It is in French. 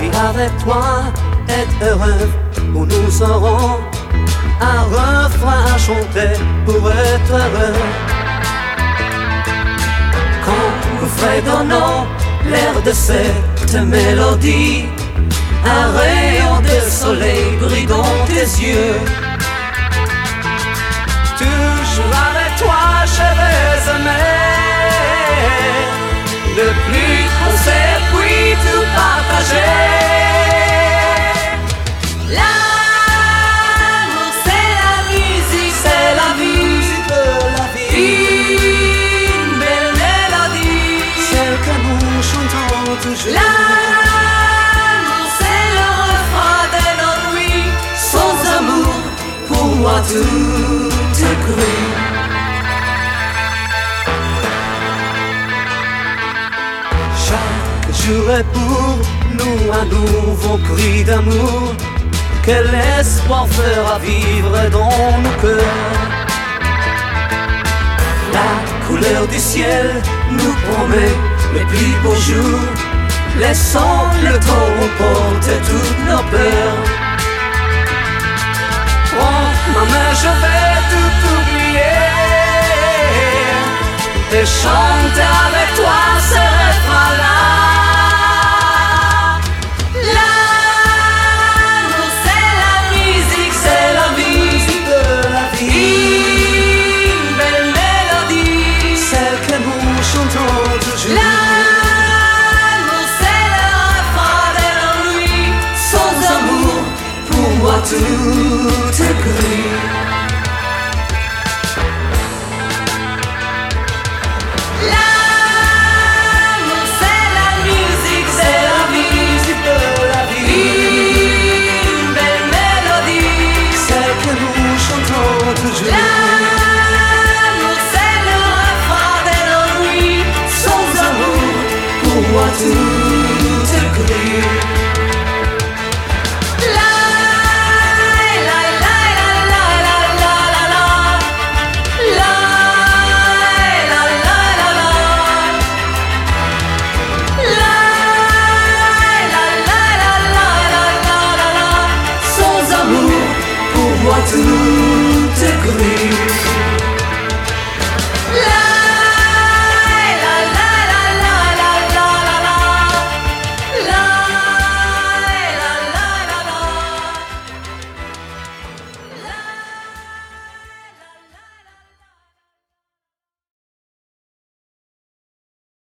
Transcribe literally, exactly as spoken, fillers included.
vie avec toi est heureuse, où nous serons un refrain à chanter pour être heureux. Quand nous fredonnons l'air de cette mélodie, un rayon de soleil brille dans tes yeux. Toujours avec toi je vais aimer, le plus qu'on sait puis tout partager. L'amour c'est la musique, c'est la musique de la vie, une belle mélodie, celle que nous chantons toujours. L'amour c'est le refrain de notre nuit, Sans amour, pour moi tout est gris. Chaque jour est pour nous un nouveau cri d'amour. Quel espoir fera vivre dans nos cœurs. La couleur du ciel nous promet les plus beaux jours. Laissons le temps emporter toutes nos peurs. Prends ma main, je vais tout oublier et chanter avec toi ces refrains-là. l'amour c'est la musique, c'est la musique de la vie, une belle mélodie, celle que nous chantons toujours. l'amour c'est le refrain de nos nuits, Sans amour, pour moi tout est gris.